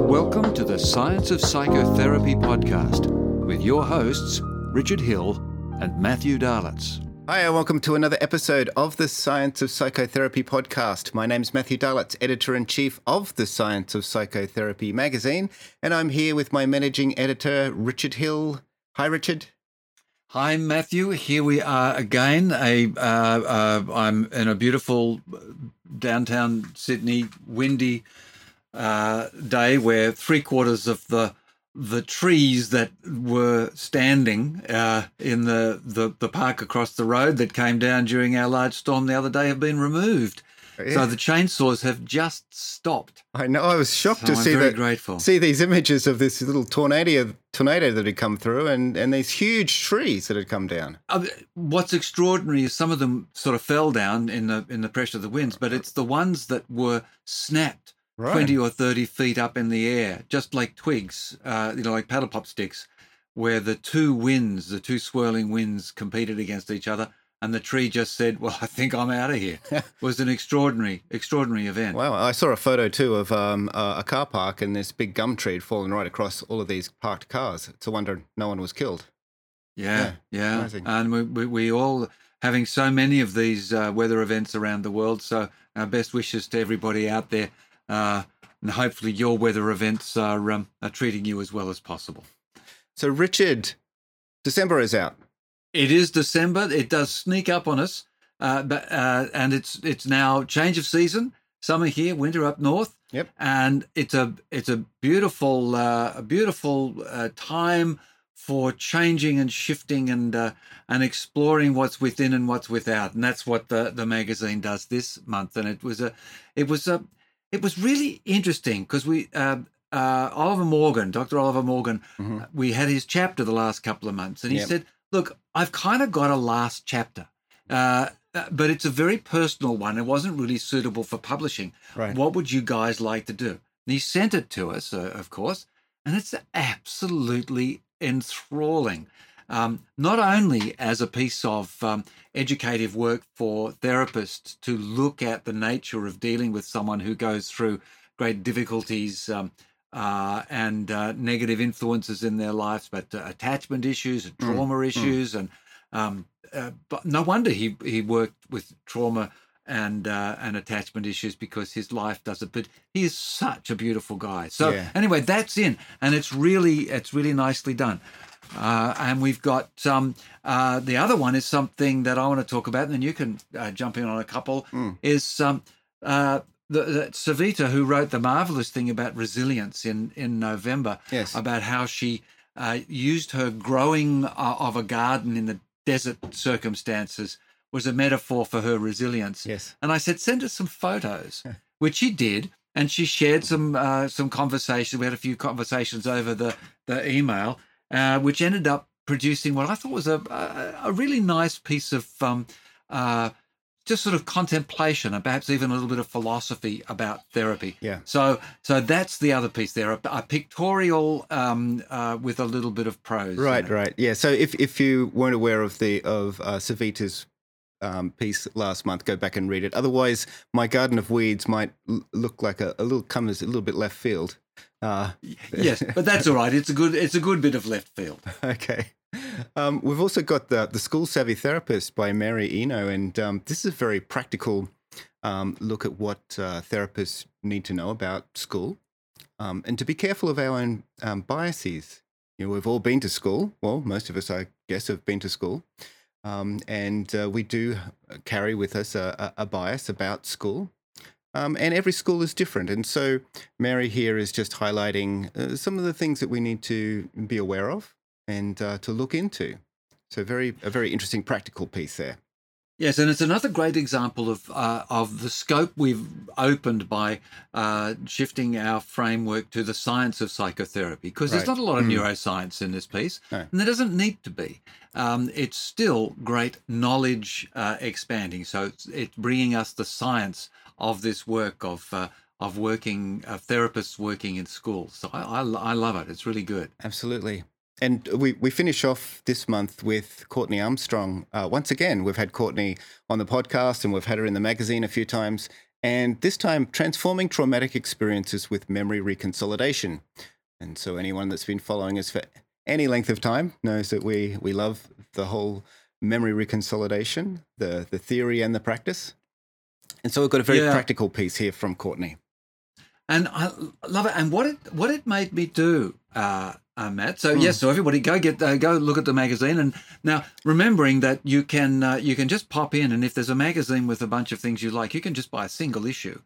Welcome to the Science of Psychotherapy podcast with your hosts, Richard Hill and Matthew Darlitz. Hi, and welcome to another episode of the Science of Psychotherapy podcast. My name's Matthew Darlitz, Editor-in-Chief of the Science of Psychotherapy magazine, and I'm here with my Managing Editor, Richard Hill. Hi, Richard. Hi, Matthew. Here we are again. I'm in a beautiful downtown Sydney, windy day where 3/4 of the trees that were standing in the park across the road that came down during our large storm the other day have been removed. Yeah. So the chainsaws have just stopped. I know. I was shocked to see these images of this little tornado that had come through and these huge trees that had come down. What's extraordinary is some of them sort of fell down in the pressure of the winds, but it's the ones that were snapped 20 or 30 feet up in the air, just like twigs, like paddle pop sticks, where the two swirling winds competed against each other. And the tree just said, well, I think I'm out of here. It was an extraordinary event. Wow. I saw a photo too of a car park, and this big gum tree had fallen right across all of these parked cars. It's a wonder no one was killed. Yeah. Amazing. And we all having so many of these weather events around the world. So our best wishes to everybody out there. And hopefully your weather events are treating you as well as possible. So, Richard, December is out. It is December. It does sneak up on us, and it's now change of season. Summer here, winter up north. Yep. And it's a beautiful time for changing and shifting and exploring what's within and what's without. And that's what the magazine does this month. And it was really interesting because we Dr. Oliver Morgan, we had his chapter the last couple of months, and he said, look, I've kind of got a last chapter, but it's a very personal one. It wasn't really suitable for publishing. Right. What would you guys like to do? And he sent it to us, of course, and it's absolutely enthralling. Not only as a piece of educative work for therapists to look at the nature of dealing with someone who goes through great difficulties and negative influences in their lives, but attachment issues and trauma issues. And but no wonder he worked with trauma and attachment issues, because his life does it. But he is such a beautiful guy. So anyway, that's in, and it's really nicely done. And we've got the other one is something that I want to talk about, and then you can jump in on a couple. Is the Savita, who wrote the marvelous thing about resilience in November, about how she used her growing of a garden in the desert circumstances was a metaphor for her resilience. Yes. And I said, send us some photos, which she did, and she shared some conversations. We had a few conversations over the email, which ended up producing what I thought was a really nice piece of just sort of contemplation and perhaps even a little bit of philosophy about therapy. Yeah. So that's the other piece there, a pictorial with a little bit of prose. Right. Yeah. So if you weren't aware of Savita's piece last month, go back and read it. Otherwise, my garden of weeds might look like a little bit left field. Yes, but that's all right. It's a good bit of left field. Okay. We've also got the School Savvy Therapist by Mary Eno, and this is a very practical look at what therapists need to know about school, and to be careful of our own biases. We've all been to school. Well, most of us, I guess, have been to school, and we do carry with us a bias about school. And every school is different. And so Mary here is just highlighting some of the things that we need to be aware of and to look into. So a very interesting practical piece there. Yes, and it's another great example of the scope we've opened by shifting our framework to the science of psychotherapy, because there's not a lot of neuroscience in this piece, and there doesn't need to be. It's still great knowledge expanding. So it's bringing us the science of this work of therapists working in schools. So I love it. It's really good. Absolutely. And we finish off this month with Courtney Armstrong. Once again, we've had Courtney on the podcast and we've had her in the magazine a few times. And this time, transforming traumatic experiences with memory reconsolidation. And so anyone that's been following us for any length of time knows that we love the whole memory reconsolidation, the theory and the practice. And so we've got a very practical piece here from Courtney. And I love it. And what it made me do, Matt. So yes, so everybody go look at the magazine. And now remembering that you can just pop in, and if there's a magazine with a bunch of things you like, you can just buy a single issue.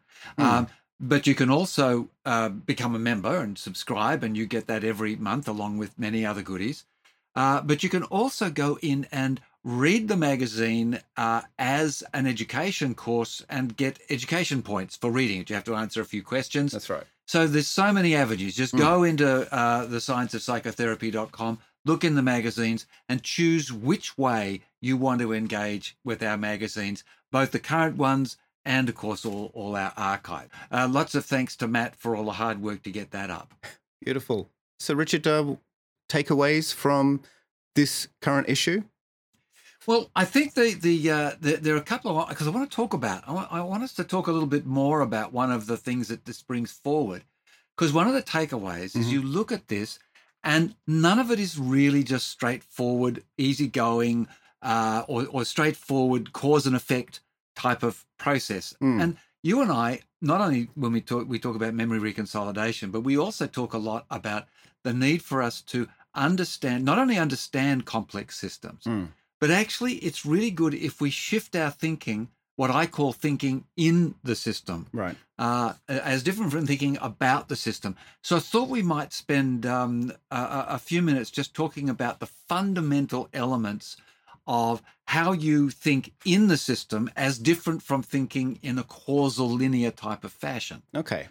But you can also become a member and subscribe, and you get that every month along with many other goodies. But you can also go in and read the magazine as an education course and get education points for reading it. You have to answer a few questions. That's right. So there's so many avenues. Just go into thescienceofpsychotherapy.com, look in the magazines, and choose which way you want to engage with our magazines, both the current ones and, of course, all our archive. Lots of thanks to Matt for all the hard work to get that up. Beautiful. So, Richard, takeaways from this current issue? Well, I think there are a couple of, because I want to talk about, I want us to talk a little bit more about one of the things that this brings forward, because one of the takeaways is you look at this and none of it is really just straightforward, easygoing, or straightforward cause and effect type of process. And you and I, not only when we talk about memory reconsolidation, but we also talk a lot about the need for us to not only understand complex systems, but actually it's really good if we shift our thinking, what I call thinking in the system, right? As different from thinking about the system. So I thought we might spend a few minutes just talking about the fundamental elements of how you think in the system as different from thinking in a causal linear type of fashion. Okay.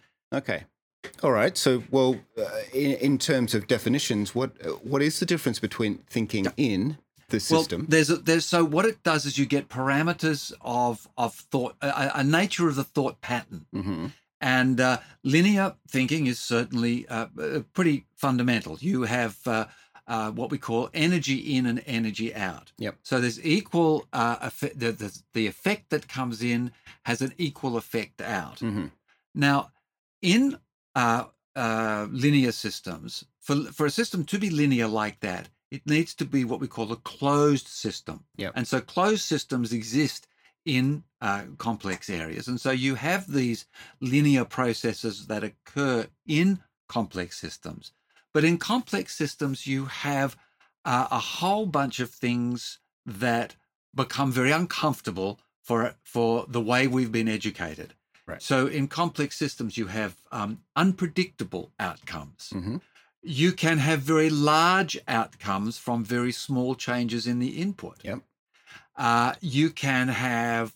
All right. So, well, in terms of definitions, what is the difference between thinking in the system? Well, so what it does is you get parameters of thought, a nature of the thought pattern. And linear thinking is certainly pretty fundamental. You have what we call energy in and energy out. Yep. So there's equal effect. The effect that comes in has an equal effect out. Now, in linear systems, for a system to be linear like that, it needs to be what we call a closed system. Yep. And so closed systems exist in complex areas. And so you have these linear processes that occur in complex systems. But in complex systems, you have a whole bunch of things that become very uncomfortable for the way we've been educated. Right. So in complex systems, you have unpredictable outcomes. You can have very large outcomes from very small changes in the input. Yep. You can have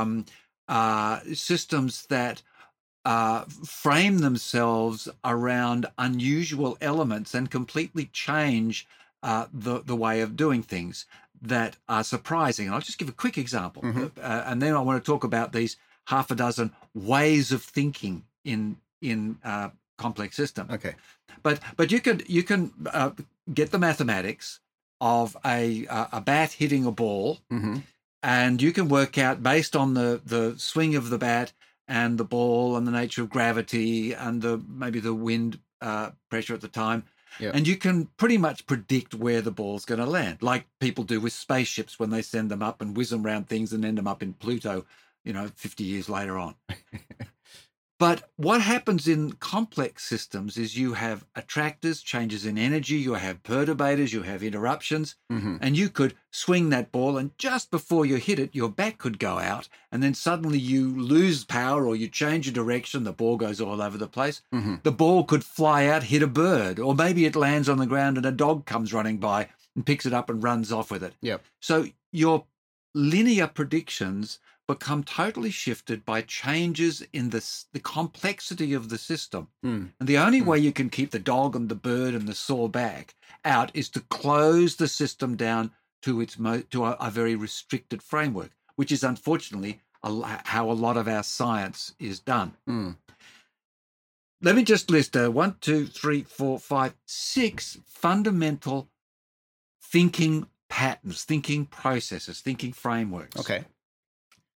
systems that frame themselves around unusual elements and completely change the way of doing things that are surprising. And I'll just give a quick example, and then I want to talk about these half a dozen ways of thinking in complex systems. Okay. But you can get the mathematics of a bat hitting a ball, and you can work out based on the swing of the bat and the ball and the nature of gravity and maybe the wind pressure at the time. Yep. And you can pretty much predict where the ball's going to land, like people do with spaceships when they send them up and whiz them around things and end them up in Pluto, 50 years later on. But what happens in complex systems is you have attractors, changes in energy, you have perturbators, you have interruptions, and you could swing that ball, and just before you hit it, your bat could go out, and then suddenly you lose power or you change your direction, the ball goes all over the place. The ball could fly out, hit a bird, or maybe it lands on the ground and a dog comes running by and picks it up and runs off with it. Yep. So your linear predictions become totally shifted by changes in the complexity of the system. And the only way you can keep the dog and the bird and the saw back out is to close the system down to a very restricted framework, which is unfortunately how a lot of our science is done. Let me just list 1, 2, 3, 4, 5, 6 fundamental thinking patterns, thinking processes, thinking frameworks. Okay.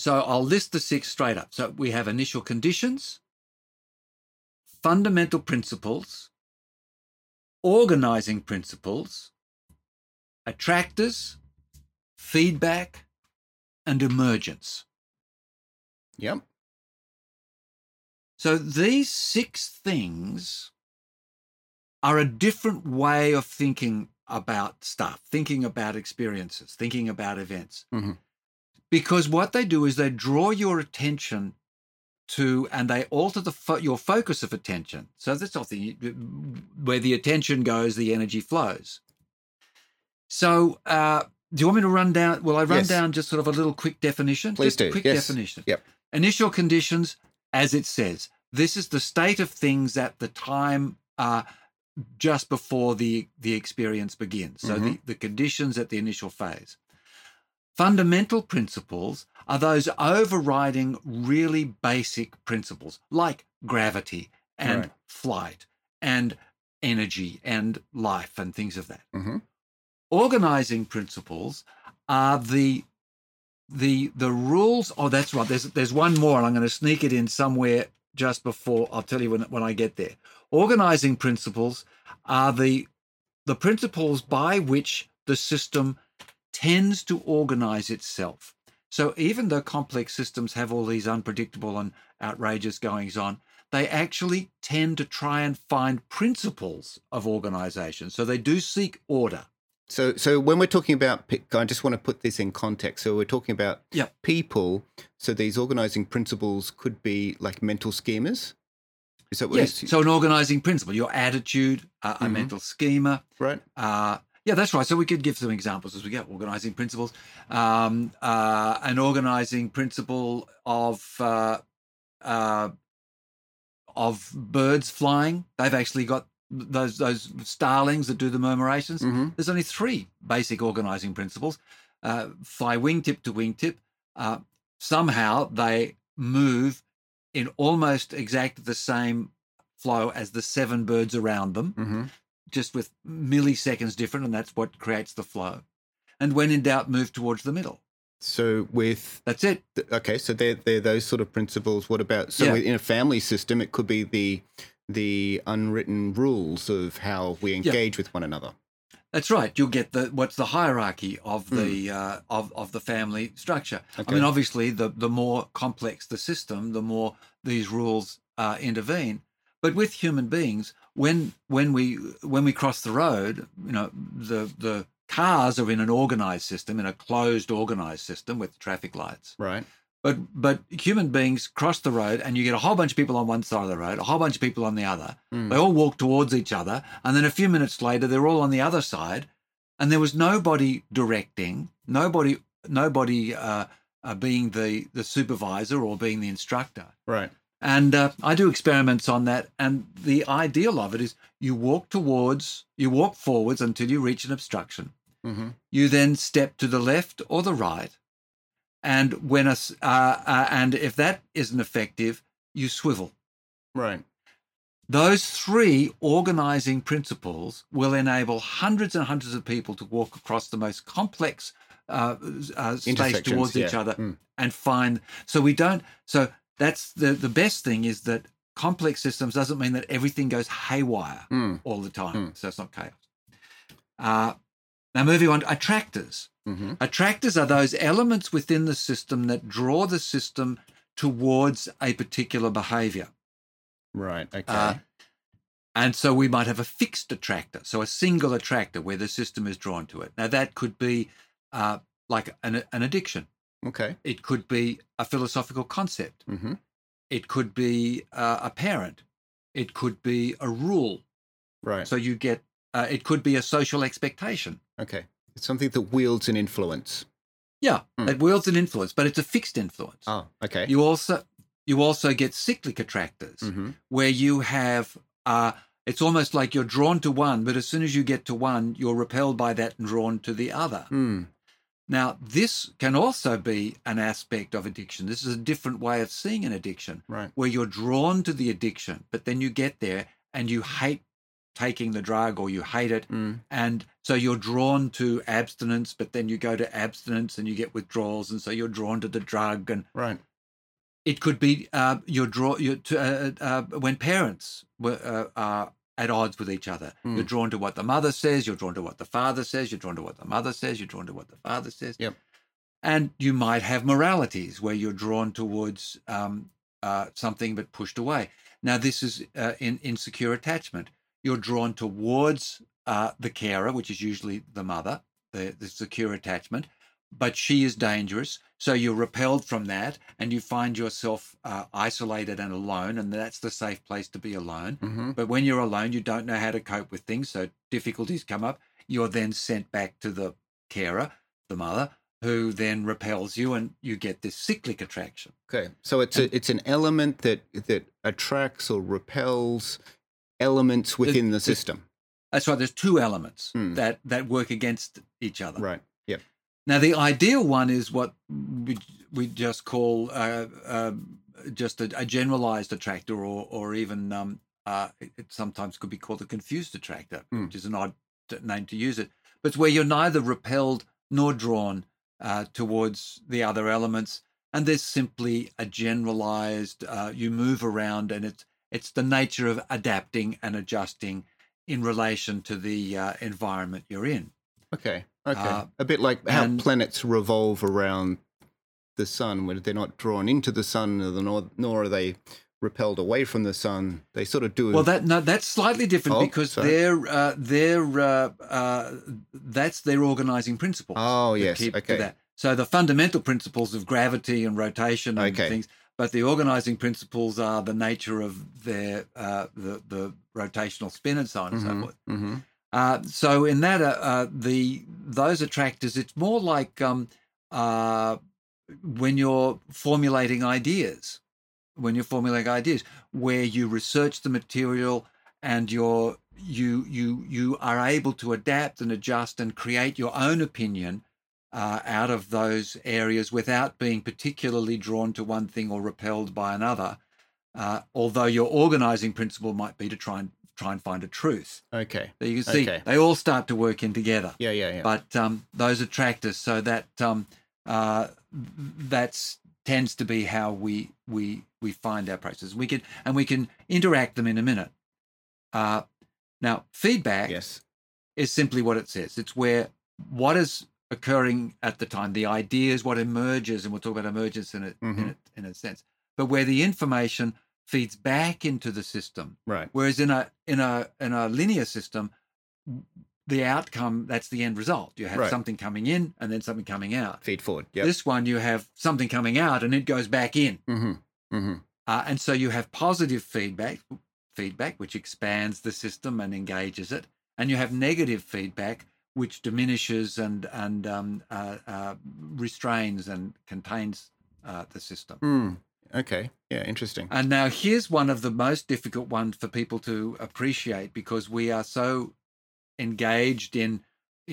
So I'll list the 6 straight up. So we have initial conditions, fundamental principles, organizing principles, attractors, feedback, and emergence. Yep. So these 6 things are a different way of thinking about stuff, thinking about experiences, thinking about events. Mm-hmm. Because what they do is they draw your attention to, and they alter your focus of attention. So that's often where the attention goes, the energy flows. So do you want me to run down? Will I run down just sort of a little quick definition? Please do. Quick yes. definition. Yep. Initial conditions, as it says, this is the state of things at the time just before the experience begins. So the conditions at the initial phase. Fundamental principles are those overriding really basic principles like gravity and flight and energy and life and things of that. Mm-hmm. Organizing principles are the rules. Oh, that's right. There's one more, and I'm going to sneak it in somewhere just before. I'll tell you when I get there. Organizing principles are the principles by which the system tends to organize itself. So even though complex systems have all these unpredictable and outrageous goings on, they actually tend to try and find principles of organization. So they do seek order. So when we're talking about, I just want to put this in context. So we're talking about people. So these organizing principles could be like mental schemas. Is that what? Yes. So an organizing principle, your attitude, a mental schema. Right. Yeah, that's right. So we could give some examples as we go. Organizing principles, an organizing principle of birds flying. They've actually got those starlings that do the murmurations. Mm-hmm. There's only 3 basic organizing principles. Fly wingtip to wingtip. Somehow they move in almost exactly the same flow as the 7 birds around them, just with milliseconds different, and that's what creates the flow. And when in doubt, move towards the middle. So that's it. Okay, so they're those sort of principles. What about in a family system? It could be the unwritten rules of how we engage with one another. That's right. You'll get what's the hierarchy of the of the family structure. Okay. I mean, obviously, the more complex the system, the more these rules intervene. But with human beings, when we cross the road, the cars are in an organized system, in a closed organized system with traffic lights. Right. But human beings cross the road, and you get a whole bunch of people on one side of the road, a whole bunch of people on the other. They all walk towards each other, and then a few minutes later, they're all on the other side, and there was nobody directing, nobody being the supervisor or being the instructor. Right. And I do experiments on that, and the ideal of it is you walk forwards until you reach an obstruction. Mm-hmm. You then step to the left or the right. And and if that isn't effective, you swivel. Right. Those 3 organizing principles will enable hundreds and hundreds of people to walk across the most complex space towards each other and find. So that's the best thing is that complex systems doesn't mean that everything goes haywire all the time. So it's not chaos. Now moving on to attractors. Mm-hmm. Attractors are those elements within the system that draw the system towards a particular behavior. Right. Okay. And so we might have a fixed attractor, so a single attractor where the system is drawn to it. Now that could be like an addiction. Okay. It could be a philosophical concept. Mm-hmm. It could be a parent. It could be a rule. Right. So you get. It could be a social expectation. Okay. It's something that wields an influence. Yeah, it wields an influence, but it's a fixed influence. Oh, okay. You also get cyclic attractors where you have. It's almost like you're drawn to one, but as soon as you get to one, you're repelled by that and drawn to the other. Now, this can also be an aspect of addiction. This is a different way of seeing an addiction, right? Where you're drawn to the addiction, but then you get there and you hate taking the drug or you hate it. And so you're drawn to abstinence, but then you go to abstinence and you get withdrawals. And so you're drawn to the drug. And Right. it could be when parents are at odds with each other. You're drawn to what the mother says, you're drawn to what the father says, you're drawn to what the mother says, you're drawn to what the father says. Yep. And you might have moralities where you're drawn towards something but pushed away. Now, this is in insecure attachment. You're drawn towards the carer, which is usually the mother, the secure attachment, but she is dangerous. So you're repelled from that and you find yourself isolated and alone, and that's the safe place to be alone. But when you're alone, you don't know how to cope with things, so difficulties come up. You're then sent back to the carer, the mother, who then repels you, and you get this cyclic attraction. Okay, so it's an element that attracts or repels elements within the system. That's right. There's two elements that work against each other. Right. Yep. Now, the ideal one is what we just call just a generalized attractor, or even it sometimes could be called a confused attractor, which is an odd name to use it. But it's where you're neither repelled nor drawn towards the other elements, and there's simply a generalized. You move around, and it's the nature of adapting and adjusting in relation to the environment you're in. Okay. A bit like how planets revolve around the sun, where they're not drawn into the sun, nor are they repelled away from the sun. They sort of do. Well, that's slightly different because that's their organizing principles. Oh, yes. Okay. That. So the fundamental principles of gravity and rotation and things, but the organizing principles are the nature of their the rotational spin and so on and so forth. So in that, those attractors, it's more like when you're formulating ideas. Where you research the material and you are able to adapt and adjust and create your own opinion out of those areas without being particularly drawn to one thing or repelled by another, although your organizing principle might be to try and find a truth. Okay. So you can see they all start to work in together. Yeah. But those attractors, so that that's tends to be how we find our processes. We can interact them in a minute. Now, feedback is simply what it says. It's where what is occurring at the time, the ideas, what emerges, and we'll talk about emergence in a sense. But where the information feeds back into the system, right? Whereas in a linear system, the outcome, that's the end result. You have something coming in and then something coming out. Feed forward. Yep. This one, you have something coming out and it goes back in. And so you have positive feedback, which expands the system and engages it. And you have negative feedback, which diminishes and restrains and contains the system. Okay. Yeah, interesting. And now here's one of the most difficult ones for people to appreciate, because we are so engaged in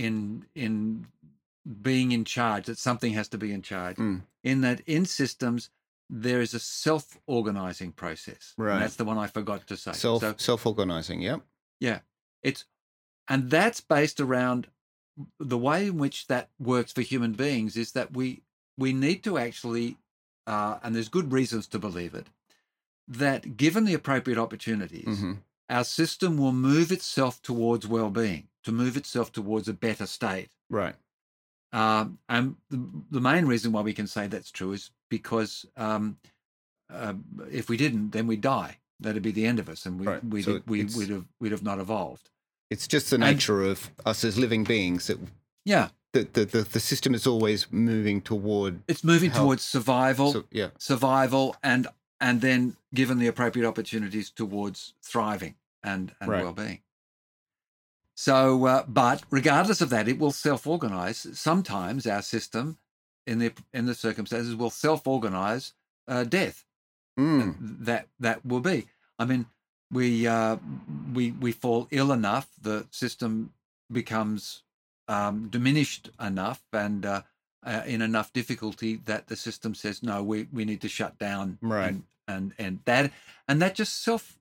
being in charge that something has to be in charge. In that, in systems, there is a self-organizing process. Right. And that's the one I forgot to say. Self-organizing. Yep. Yeah. And that's based around the way in which that works for human beings is that we need to actually, and there's good reasons to believe it, that given the appropriate opportunities, our system will move itself towards well-being, to move itself towards a better state. Right. And the main reason why we can say that's true is because if we didn't, then we'd die. That'd be the end of us, and we'd have not evolved. It's just the nature of us as living beings that the system is always moving toward. It's moving towards survival. Survival, and then given the appropriate opportunities, towards thriving and well-being. So, but regardless of that, it will self-organize. Sometimes our system, in the circumstances, will self-organize death. That will be. I mean, we fall ill enough, the system becomes diminished enough and in enough difficulty that the system says, no, we need to shut down. Right. And that just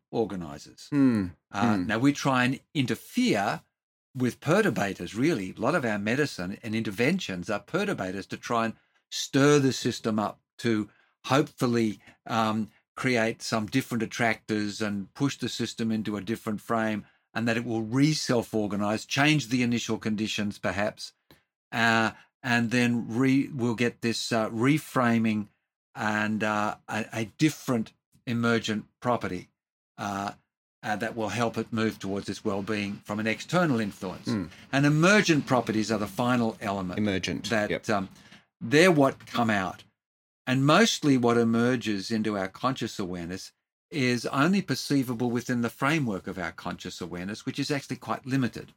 self-organizes. Mm. Now, we try and interfere with perturbators, really. A lot of our medicine and interventions are perturbators to try and stir the system up to hopefully create some different attractors and push the system into a different frame, and that it will re-self-organize, change the initial conditions perhaps, and then we'll get this reframing and a different emergent property that will help it move towards this well-being from an external influence. And emergent properties are the final element. Emergent. That they're what come out. And mostly what emerges into our conscious awareness is only perceivable within the framework of our conscious awareness, which is actually quite limited.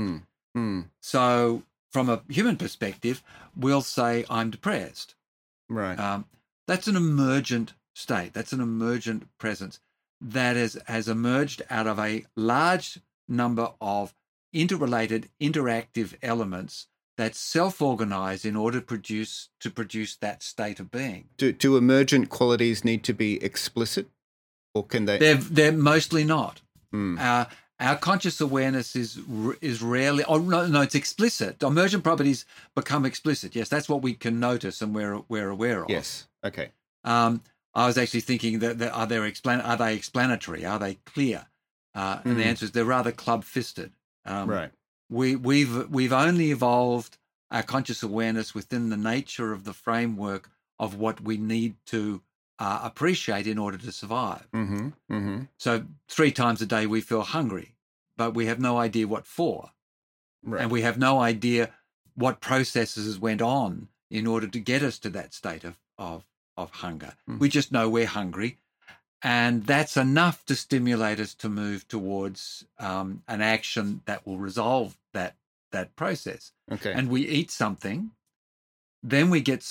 So from a human perspective, we'll say, I'm depressed. Right. That's an emergent state. That's an emergent presence that has emerged out of a large number of interrelated, interactive elements that self-organize in order to produce that state of being. Do emergent qualities need to be explicit, or can they? They're mostly not. Our conscious awareness is rarely. Oh no, it's explicit. Emergent properties become explicit. Yes, that's what we can notice and we're aware of. Yes. Okay. I was actually thinking that are they explanatory? Are they clear? And the answer is they're rather club-fisted. Right. We've only evolved our conscious awareness within the nature of the framework of what we need to appreciate in order to survive. So 3 times a day we feel hungry, but we have no idea what for. Right. And we have no idea what processes went on in order to get us to that state of hunger. We just know we're hungry. And that's enough to stimulate us to move towards an action that will resolve that process. Okay. And we eat something, then we get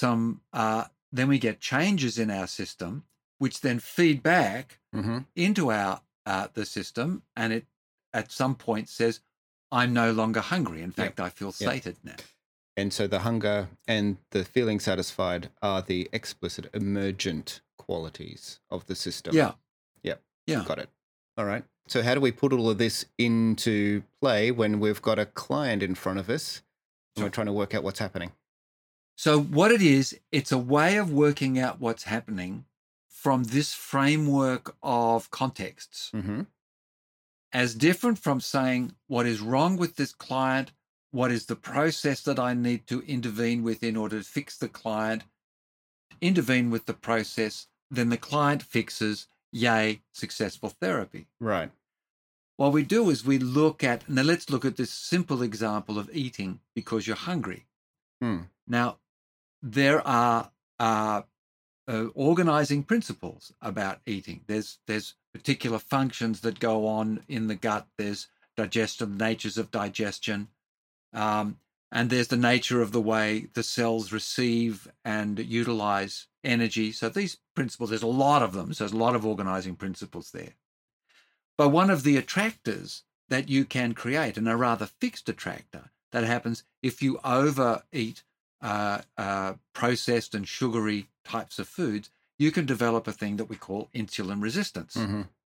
changes in our system, which then feed back into the system, and it at some point says, "I'm no longer hungry. In fact, I feel sated now." And so the hunger and the feeling satisfied are the explicit emergent qualities of the system. Yeah. Got it. All right. So how do we put all of this into play when we've got a client in front of us and we're trying to work out what's happening? So what it is, it's a way of working out what's happening from this framework of contexts. As different from saying what is wrong with this client, what is the process that I need to intervene with in order to fix the client, intervene with the process, then the client fixes, yay, successful therapy. Right. What we do is now let's look at this simple example of eating because you're hungry. Now, there are organizing principles about eating. There's particular functions that go on in the gut. There's digestion, natures of digestion. And there's the nature of the way the cells receive and utilize energy. So these principles, there's a lot of them. So there's a lot of organizing principles there. But one of the attractors that you can create, and a rather fixed attractor that happens if you overeat processed and sugary types of foods, you can develop a thing that we call insulin resistance.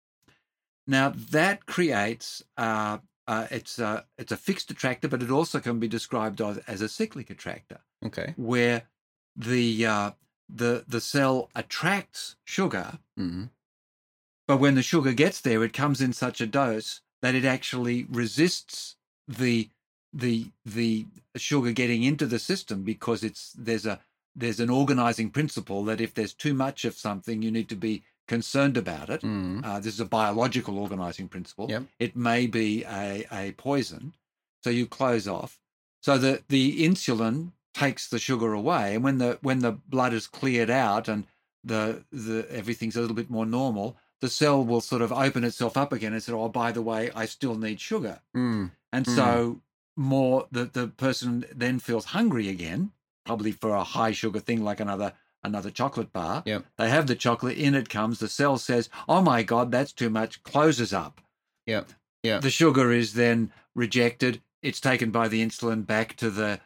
Now that creates it's a fixed attractor, but it also can be described as a cyclic attractor. Okay. Where the cell attracts sugar, but when the sugar gets there, it comes in such a dose that it actually resists the sugar getting into the system because there's an organizing principle that if there's too much of something, you need to be concerned about it. This is a biological organizing principle. Yep. It may be a poison, so you close off. So the insulin takes the sugar away, and when the blood is cleared out and the everything's a little bit more normal, the cell will sort of open itself up again and say, "Oh, by the way, I still need sugar." So the person then feels hungry again, probably for a high sugar thing like another chocolate bar. Yep. They have the chocolate, in it comes, the cell says, "Oh my God, that's too much," closes up. Yeah. The sugar is then rejected. It's taken by the insulin back to the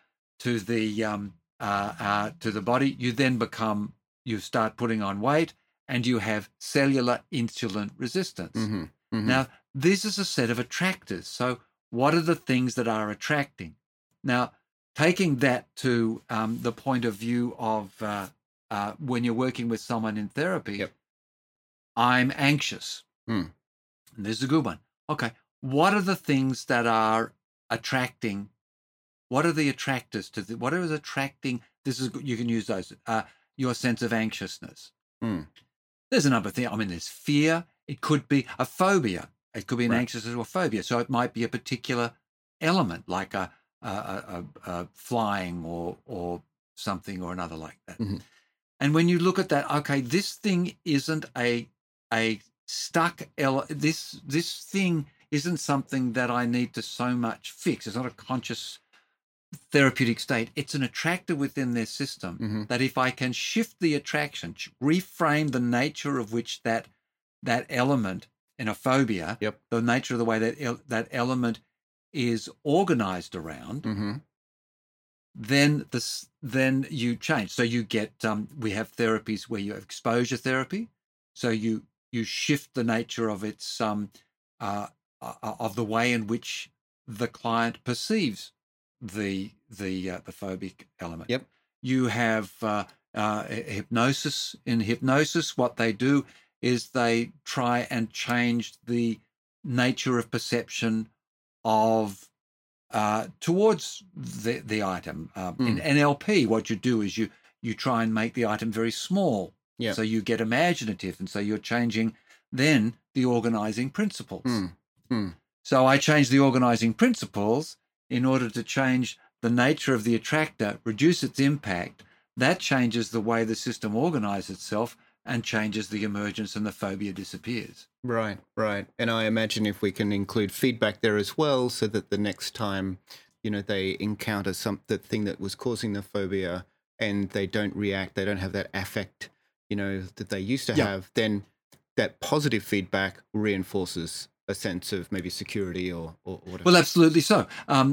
body. You then start putting on weight, and you have cellular insulin resistance. Mhm. Now, this is a set of attractors. So what are the things that are attracting? Now, taking that to the point of view of when you're working with someone in therapy, Yep. I'm anxious. Mm. And this is a good one. Okay. What are the things that are attracting? What are the attractors to what is attracting? This is, you can use those, your sense of anxiousness. Mm. There's a number of things. I mean, there's fear. It could be a phobia. It could be an Right. anxiousness or phobia. So it might be a particular element, like a flying or something or another like that. Mhm. And when you look at that, okay, this thing isn't a stuck this thing isn't something that I need to so much fix. It's not a conscious therapeutic state. It's an attractor within their system Mhm. that if I can shift the attraction, reframe the nature of which that element in a phobia, Yep. the nature of the way that element is organized around, Mhm. then you change. So you get we have therapies where you have exposure therapy. So you shift the nature of its of the way in which the client perceives the phobic element. Yep. You have hypnosis. In hypnosis, what they do is they try and change the nature of perception of towards the item. In NLP, what you do is you try and make the item very small. Yeah. So you get imaginative, and so you're changing then the organizing principles. Mm. Mm. So I change the organizing principles in order to change the nature of the attractor, reduce its impact. That changes the way the system organizes itself and changes the emergence, and the phobia disappears. Right, right. And I imagine if we can include feedback there as well, so that the next time, they encounter the thing that was causing the phobia and they don't react, they don't have that affect, that they used to Yeah. have, then that positive feedback reinforces a sense of maybe security or whatever. Well, absolutely so.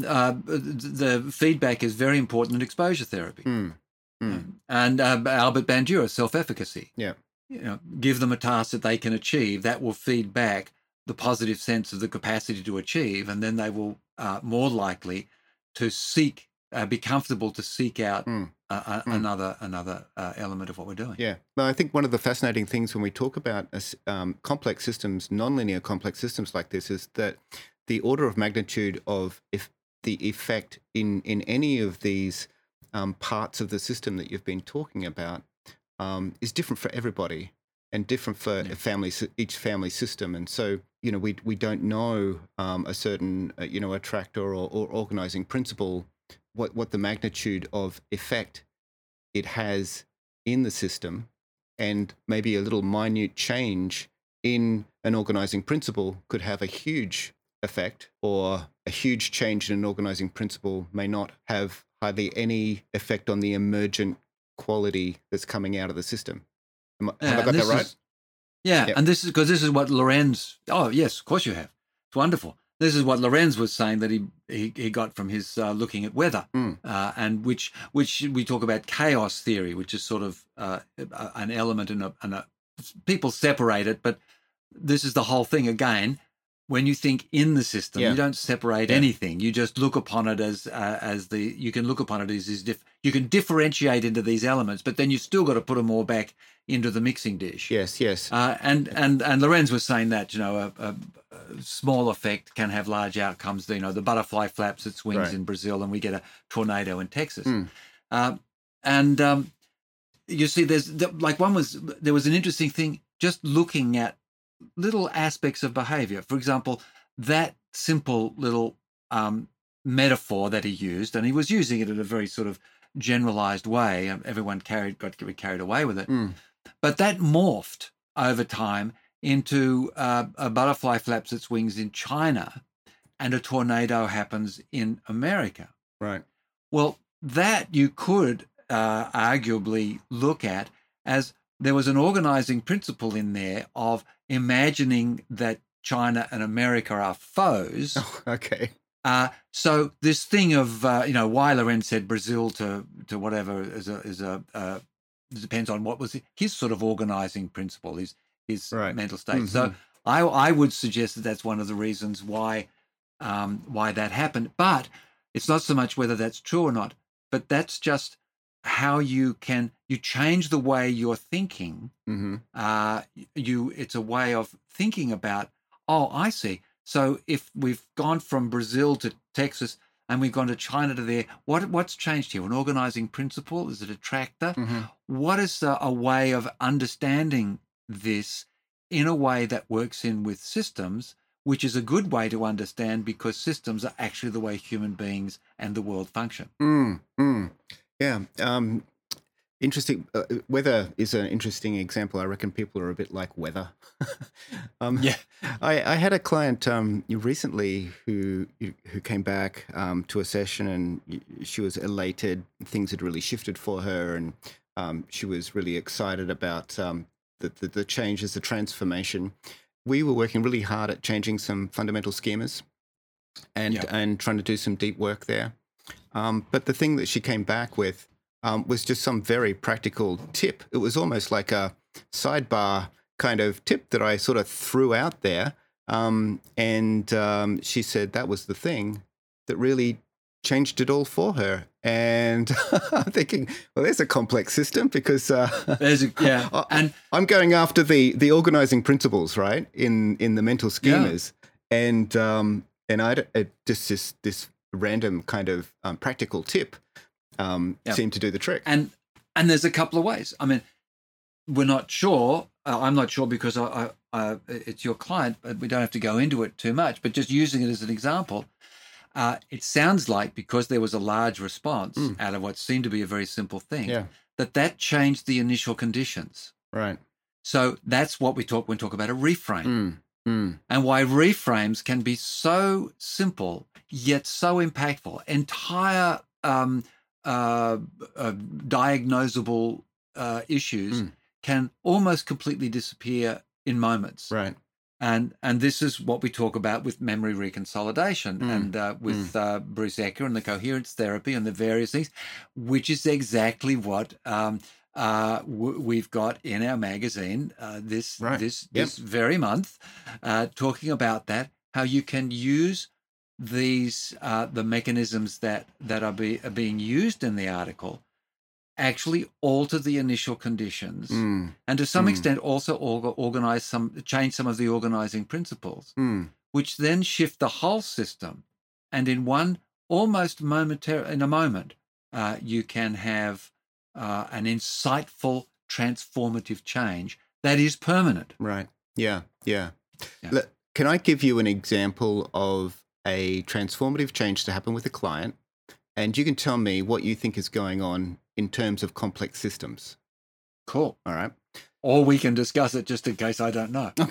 The feedback is very important in exposure therapy. Mm. Mm. And Albert Bandura, self-efficacy. Yeah. Give them a task that they can achieve. That will feed back the positive sense of the capacity to achieve, and then they will more likely to be comfortable to seek out another element of what we're doing. Yeah. No, I think one of the fascinating things when we talk about complex systems, nonlinear complex systems like this, is that the order of magnitude of the effect in any of these parts of the system that you've been talking about is different for everybody and different for each family system. And so, we don't know a certain, attractor or organizing principle, what the magnitude of effect it has in the system, and maybe a little minute change in an organizing principle could have a huge effect, or a huge change in an organizing principle may not have hardly any effect on the emergent quality that's coming out of the system. Have I got that right? Yep. And this is what Lorenz. Oh yes, of course you have. It's wonderful. This is what Lorenz was saying that he got from his looking at weather, and which we talk about chaos theory, which is sort of an element in a people separate it, but this is the whole thing again. When you think in the system, you don't separate anything. You just look upon it as you can look upon it as you can differentiate into these elements, but then you still got to put them all back into the mixing dish. Yes. And Lorenz was saying that a small effect can have large outcomes. The butterfly flaps its wings in Brazil, and we get a tornado in Texas. You see, there was an interesting thing just looking at little aspects of behavior. For example, that simple little metaphor that he used, and he was using it in a very sort of generalized way. Everyone got carried away with it. But that morphed over time into a butterfly flaps its wings in China and a tornado happens in America. Right. Well, that you could arguably look at as there was an organizing principle in there of imagining that China and America are foes. Oh, okay. So this thing of why Lorenz said Brazil to whatever is a depends on what was his sort of organizing principle, his mental state. So I would suggest that that's one of the reasons why that happened. But it's not so much whether that's true or not, but that's just how you change the way you're thinking. Mm-hmm. It's a way of thinking about, oh, I see. So if we've gone from Brazil to Texas and we've gone to China to there, what's changed here? An organizing principle? Is it a tractor? Mm-hmm. What is a way of understanding this in a way that works in with systems, which is a good way to understand because systems are actually the way human beings and the world function. Yeah. Interesting. Weather is an interesting example. I reckon people are a bit like weather. Yeah. I had a client recently who came back to a session, and she was elated. Things had really shifted for her, and she was really excited about the changes, the transformation. We were working really hard at changing some fundamental schemas and trying to do some deep work there. But the thing that she came back with was just some very practical tip. It was almost like a sidebar kind of tip that I sort of threw out there. And she said that was the thing that really changed it all for her. And I'm thinking, well, there's a complex system because I'm going after the organizing principles, right, in the mental schemas. Yeah. And just this random kind of practical tip seemed to do the trick. And there's a couple of ways. I mean, we're not sure. I'm not sure because it's your client, but we don't have to go into it too much. But just using it as an example, it sounds like because there was a large response out of what seemed to be a very simple thing, that changed the initial conditions. Right. So that's what we talk about a reframe. And why reframes can be so simple yet so impactful. Entire diagnosable issues can almost completely disappear in moments. Right. And this is what we talk about with memory reconsolidation and with Bruce Ecker and the coherence therapy and the various things, which is exactly what we've got in our magazine this very month, talking about that, how you can use these the mechanisms that are being used in the article actually alter the initial conditions and to some extent also change some of the organizing principles, which then shift the whole system. And in a moment, you can have an insightful, transformative change that is permanent. Right. Yeah. Can I give you an example of a transformative change to happen with a client? And you can tell me what you think is going on in terms of complex systems. Cool. All right. Or we can discuss it just in case I don't know.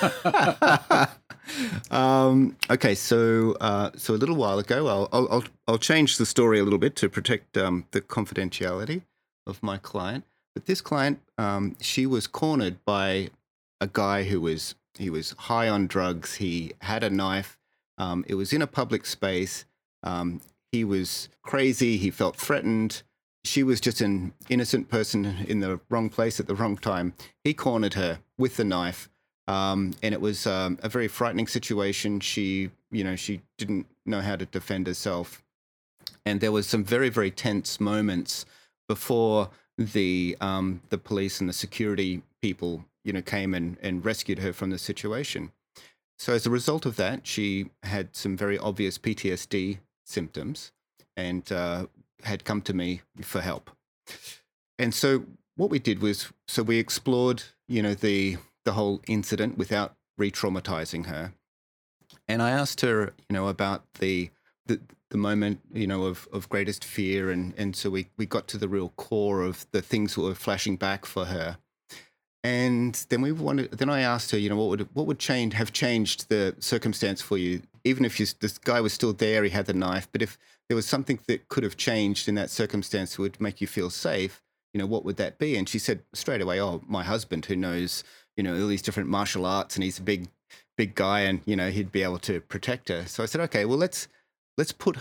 Okay. Okay. So a little while ago, I'll change the story a little bit to protect the confidentiality of my client. But this client, she was cornered by a guy he was high on drugs. He had a knife. It was in a public space. He was crazy. He felt threatened. She was just an innocent person in the wrong place at the wrong time. He cornered her with the knife. And it was a very frightening situation. She didn't know how to defend herself. And there was some very, very tense moments before the police and the security people, came and rescued her from the situation. So as a result of that, she had some very obvious PTSD symptoms and had come to me for help. And so what we did was, we explored, the whole incident without re-traumatizing her. And I asked her, about the moment, of greatest fear. And so we got to the real core of the things that were flashing back for her. And then I asked her, what would have changed the circumstance for you? Even if this guy was still there, he had the knife, but if there was something that could have changed in that circumstance that would make you feel safe, what would that be? And she said straight away, oh, my husband, who knows, all these different martial arts, and he's a big guy, and, he'd be able to protect her. So I said, okay, well, let's put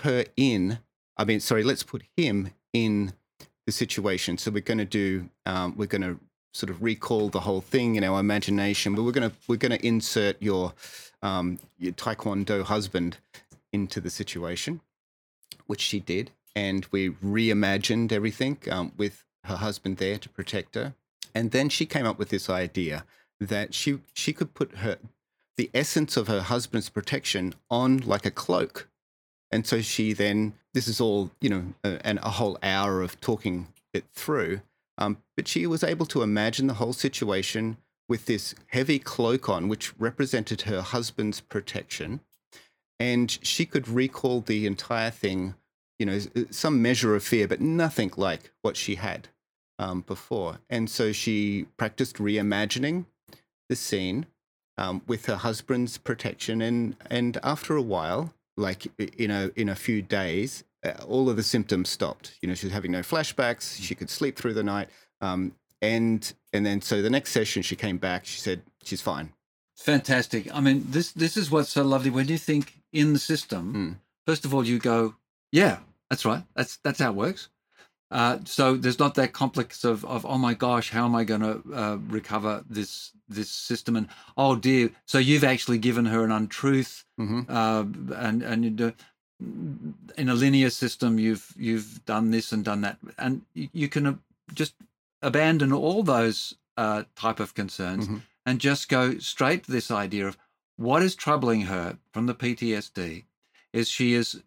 let's put him in the situation. So we're going to sort of recall the whole thing in our imagination, but we're gonna insert your Taekwondo husband into the situation, which she did, and we reimagined everything with her husband there to protect her. And then she came up with this idea that she could put the essence of her husband's protection on like a cloak. And so she then, this is all, a whole hour of talking it through, but she was able to imagine the whole situation with this heavy cloak on, which represented her husband's protection. And she could recall the entire thing, some measure of fear, but nothing like what she had before. And so she practiced reimagining the scene with her husband's protection. And after a while, like in a few days, all of the symptoms stopped. She was having no flashbacks. She could sleep through the night. And then so the next session she came back, she said she's fine. Fantastic. I mean, this is what's so lovely. When you think in the system, first of all, you go, yeah, that's right. That's how it works. So there's not that complex of oh my gosh, how am I going to recover this system? And oh dear, so you've actually given her an untruth, and you do, in a linear system, you've done this and done that, and you can just abandon all those type of concerns and just go straight to this idea of what is troubling her from the PTSD. She's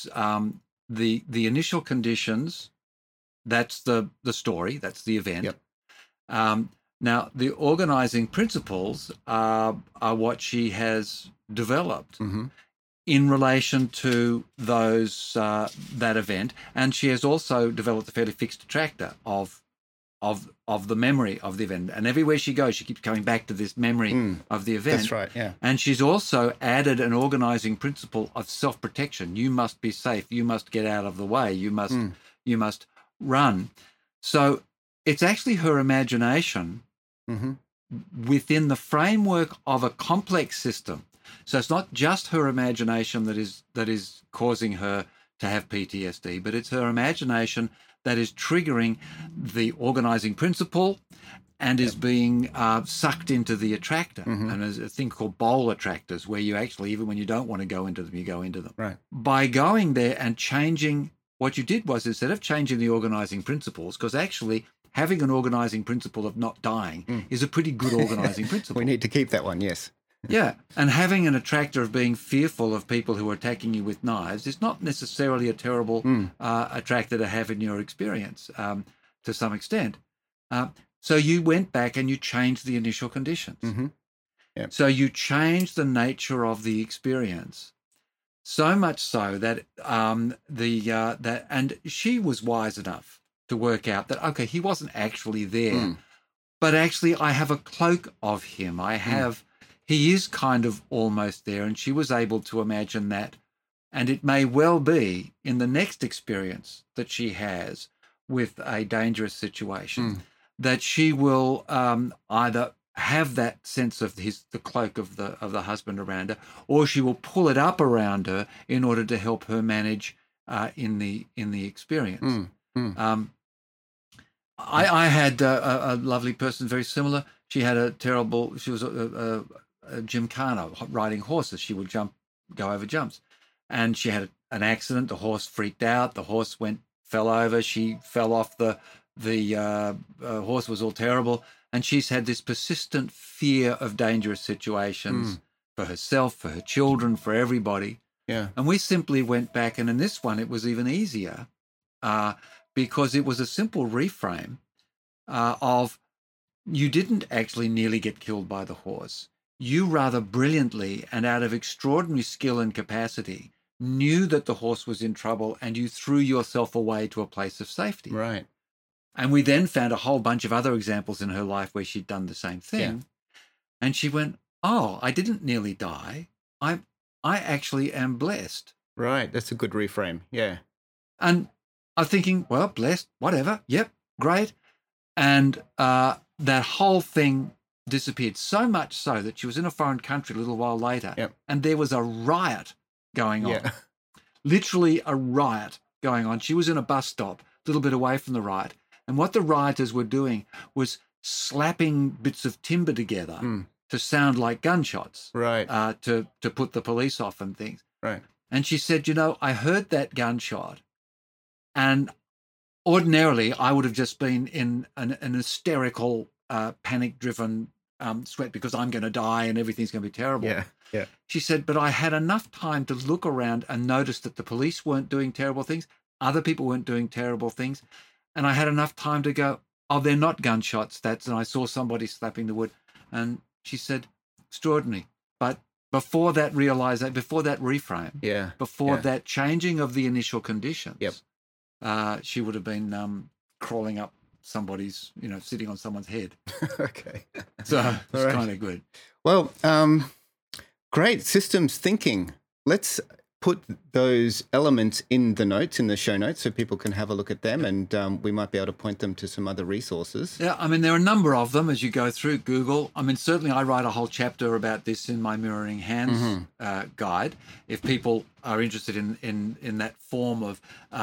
the initial conditions. That's the story. That's the event. Yep. Now, the organizing principles are what she has developed in relation to those that event, and she has also developed a fairly fixed attractor of the memory of the event. And everywhere she goes, she keeps coming back to this memory of the event. That's right. Yeah. And she's also added an organizing principle of self-protection. You must be safe. You must get out of the way. You must run. So it's actually her imagination within the framework of a complex system. So it's not just her imagination that is causing her to have PTSD, but it's her imagination that is triggering the organizing principle and is being sucked into the attractor. And there's a thing called bowl attractors, where you actually, even when you don't want to go into them, you go into them. Right. By going there and changing, what you did was, instead of changing the organizing principles, because actually having an organizing principle of not dying is a pretty good organizing principle. We need to keep that one, yes. Yeah, and having an attractor of being fearful of people who are attacking you with knives is not necessarily a terrible attractor to have in your experience to some extent. So you went back and you changed the initial conditions. Yep. So you changed the nature of the experience, so much so that and she was wise enough to work out that, okay, he wasn't actually there, but actually I have a cloak of him. He is kind of almost there, and she was able to imagine that. And it may well be in the next experience that she has with a dangerous situation that she will either have that sense of the cloak of the husband around her, or she will pull it up around her in order to help her manage in the experience. I had a lovely person very similar. She had she was a gymkhana, riding horses. She would go over jumps, and she had an accident. The horse freaked out. The horse fell over. She fell off. The horse was all terrible, and she's had this persistent fear of dangerous situations for herself, for her children, for everybody. Yeah. And we simply went back, and in this one it was even easier because it was a simple reframe of, you didn't actually nearly get killed by the horse. You rather brilliantly and out of extraordinary skill and capacity knew that the horse was in trouble, and you threw yourself away to a place of safety. Right. And we then found a whole bunch of other examples in her life where she'd done the same thing. Yeah. And she went, oh, I didn't nearly die. I actually am blessed. Right. That's a good reframe. Yeah. And I'm thinking, well, blessed, whatever. Yep, great. And that whole thing disappeared, so much so that she was in a foreign country a little while later, and there was a riot going on. Yeah. Literally a riot going on. She was in a bus stop a little bit away from the riot, and what the rioters were doing was slapping bits of timber together Mm. to sound like gunshots, Right. to put the police off and things. Right. And she said, I heard that gunshot, and ordinarily I would have just been in an hysterical, panic-driven sweat because I'm going to die and everything's going to be terrible. Yeah. Yeah. She said, but I had enough time to look around and notice that the police weren't doing terrible things, other people weren't doing terrible things, and I had enough time to go, oh, they're not gunshots. And I saw somebody slapping the wood. And she said, extraordinary. But before that before that reframe, Yeah. before Yeah. that changing of the initial conditions, Yep. she would have been crawling up somebody's, sitting on someone's head. Okay. So it's right. kind of good. Well, great systems thinking. Let's put those elements in the notes, in the show notes, so people can have a look at them, and we might be able to point them to some other resources. Yeah, I mean, there are a number of them as you go through Google. I mean, certainly I write a whole chapter about this in my Mirroring Hands guide. If people are interested in that form of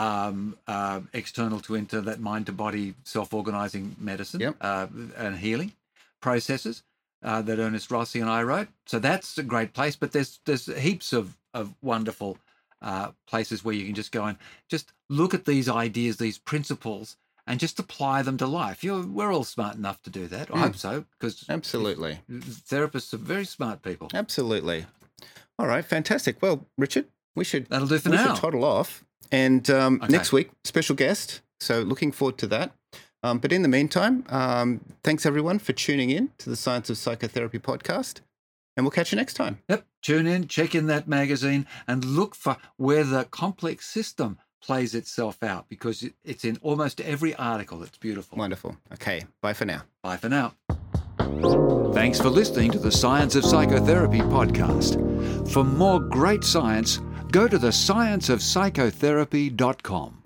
external to inter, that mind to body self-organizing medicine and healing processes that Ernest Rossi and I wrote. So that's a great place, but there's heaps of wonderful places where you can just go and just look at these ideas, these principles, and just apply them to life. We're all smart enough to do that. I hope so, because Absolutely. therapists are very smart people. Absolutely. All right, fantastic. Well, Richard, That'll do for we now. should toddle off. And next week, special guest. So looking forward to that. But in the meantime, thanks everyone for tuning in to the Science of Psychotherapy podcast. And we'll catch you next time. Yep. Tune in, check in that magazine, and look for where the complex system plays itself out, because it's in almost every article. It's beautiful. Wonderful. Okay. Bye for now. Bye for now. Thanks for listening to the Science of Psychotherapy podcast. For more great science, go to thescienceofpsychotherapy.com.